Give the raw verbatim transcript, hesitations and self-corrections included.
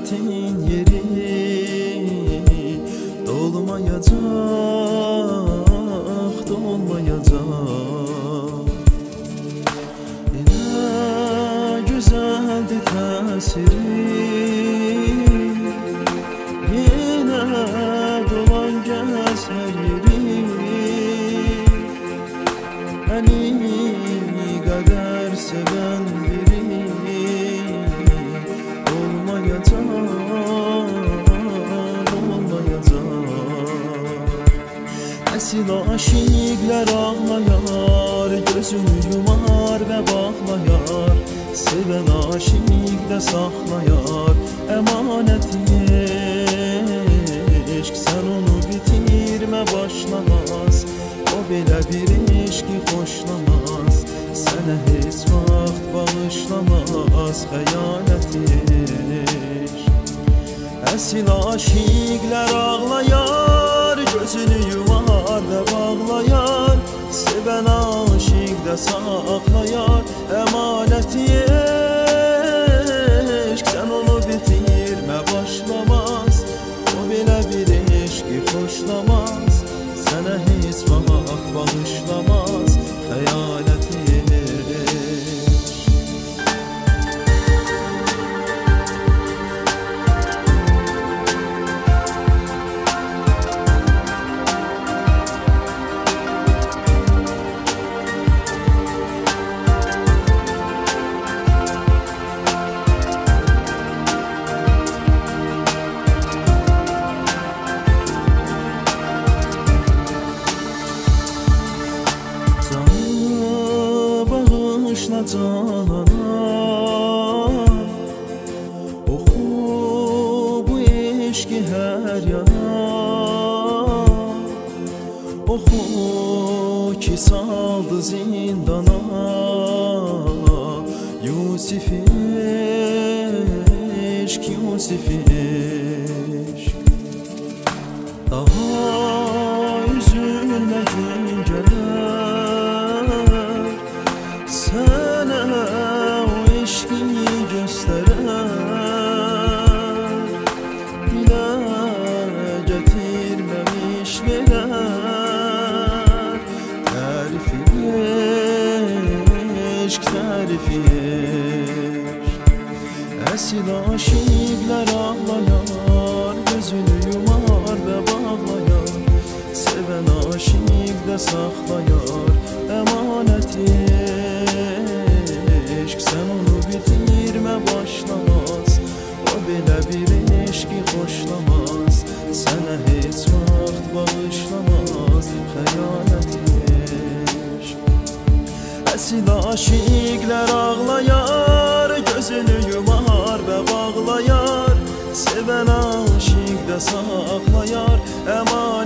Həsrətin yeri dolmayacaq, dolmayacaq. Elə gözəldir təsiri, yenə dolan gəz hər yeri. Məni qədər sevən biri Əsil aşıqlər ağlayar, gözünü yumar və bağlayar. Sevən aşiq də saxlayar əmanəti eşq. Sən onu bitirmə, başlamaz. O belə bir eşqi xoşlamaz, sənə heç vaxt bağışlamaz xəyanəti eşq. Əsil aşiqlər ağlayar, gözünü yumar və bağlayar. Sevən aşiq də saxlayar əmanəti eşq. Sən onu bitirmə, başlamaz. O belə bir eşqi xoşlamaz, sənə heç vaxt bağışlamaz xəyanəti eşq. Bağışla canana, oxu bu eşqi hər yana. Oxu ki saldı zindana Yusif eşq, Yusif eşq. Daha üzülmə gün gələr, sənə o eşqi göstərər. Dilə gətirməmiş verər tərifi eşq, tərifi eşq. Əsil aşiqlər ağlayar, gözünü yumar və bağlayar. Sevən aşiq də saxlayar əmanəti eşq. Sən onu bitirmə, başlamaz. O belə bir eşqi xoşlamaz, sənə heç vaxt bağışlamaz xəyanəti eşq. Əsil aşiqlər ağlayar, gözünü yumar və bağlayar. Sevən aşiq də saxlayar əmanəti